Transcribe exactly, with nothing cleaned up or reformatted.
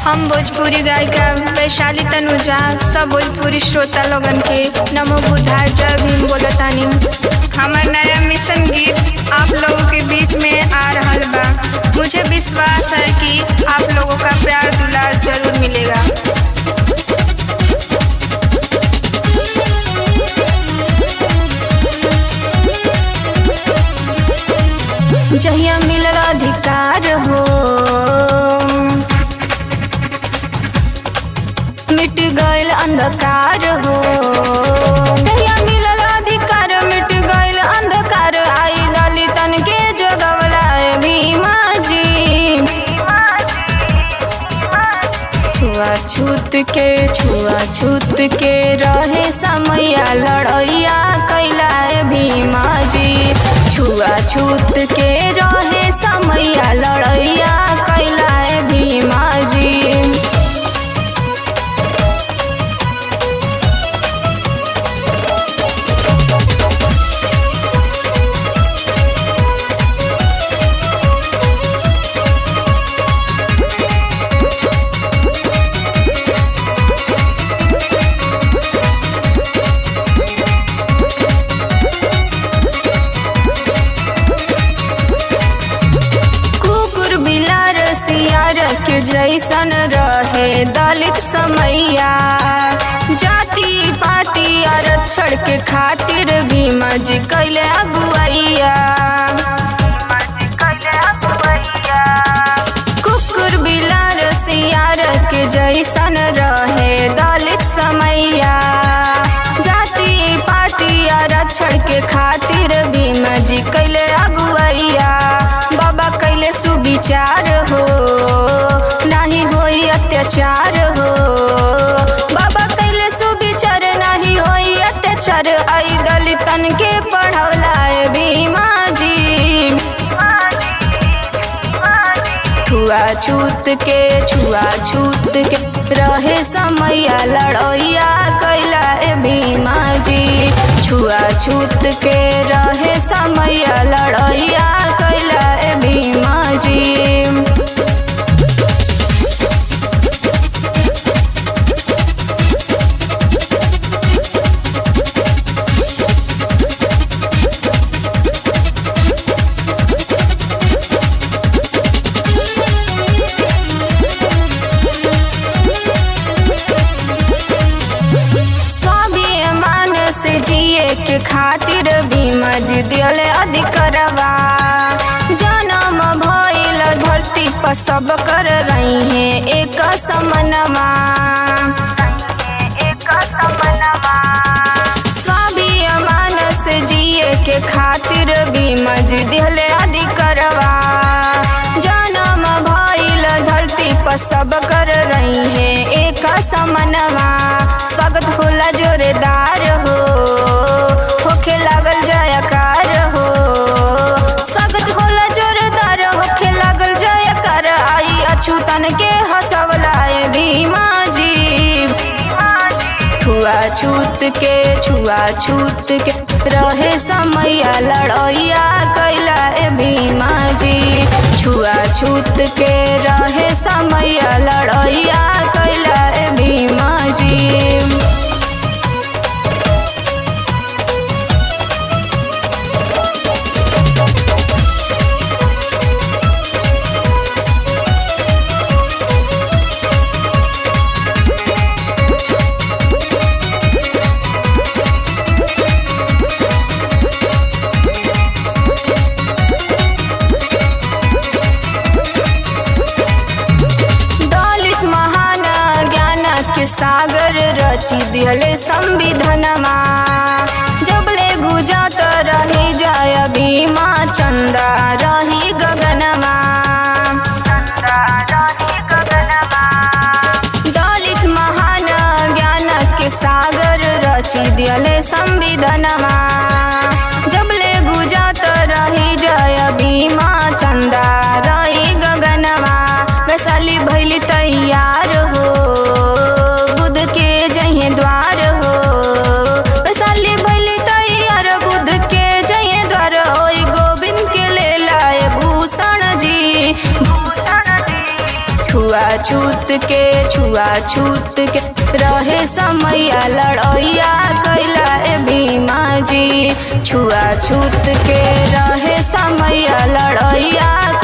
हम भोजपुरी गायिका वैशाली तनुजा सब भोजपुरी श्रोता लोगन के नमो बुधाय जय भीम बोलतानी। हमार नया मिशन गीत आप लोगों के बीच में आ रहल बा। मुझे विश्वास है कि आप लोगों का प्यार दुलार जरूर मिलेगा। जहिया मिलल अधिकार हो मिट गइल अंधकार हो, जहिया मिलल अधिकार मिट गइल अंधकार, आई दलितन के जगवला भीमा जी। छुआछूत के छुआछूत के रहे समैया लड़ैया कैला भीमा जी। छुआछूत के रहे समैया लड़ैया कैला भीमा जी। के जैसन रहे दलित समैया, जाति पाति आरक्षण के खातिर भीमा जी कैले अगुवैया। कुकुर बिलार सियार के जैसन रहे दलित समैया, जाति पाति आरक्षण के खातिर भीमा जी कैले अगुवैया। बाबा कैले सुविचार हो नहीं होई अत्याचार हो, बाबा कैले सुविचार नहीं होई अत्याचार, आई दलितन के पढ़ौला भीमा जी। छुआछूत के छुआछूत के रहे समैया लड़ैया कैला भीमा जी। छुआछूत के रहे समैया लड़ैया कैला भीमा जी। के खातिर भीमा जी दिले अधिकारवा, जन्म भइल धरती पर सब कर रही है एक समनवा। स्वाभिमान से जिए के खातिर भीमा जी दिले अधिकारवा, जन्म भइल धरती पर सब कर रही है एक समनवा। स्वागत होला जोरदार हो होखे लागल जयकार हो, स्वागत होला जोरदार होखे लागल जयकार, आई अछूतन के हंसवला भीमा जी। छुआछूत के छुआछूत के रहे समैया लड़ैया कैला भीमा जी। छुआछूत के रहे समैया लड़ैया कैला भीमा जी। सागर रची दिले संविधानमा, जबले गुजत रही जाय भीमा चंदा रही गगनमा। दलित महान ज्ञान के सागर रची दिले संविधानमा, जबले गुजत रही जाय भीमा चंदा रही गगनमा। वैशाली भैली तैयार हो द्वार हो, छुआछूत के छुआछूत के रहे समैया लड़ैया कैला ए भीमा जी। छुआछूत के रहे समैया लड़ैया